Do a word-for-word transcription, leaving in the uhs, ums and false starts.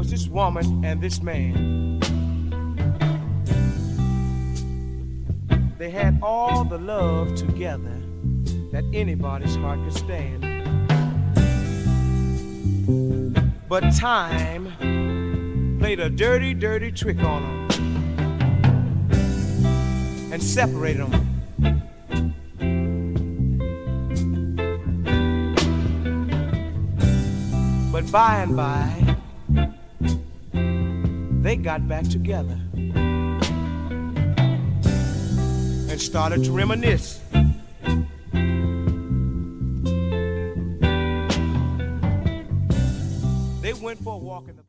was this woman and this man. They had all the love together that anybody's heart could stand. But time played a dirty, dirty trick on them and separated them. But by and by, they got back together and started to reminisce. They went for a walk in the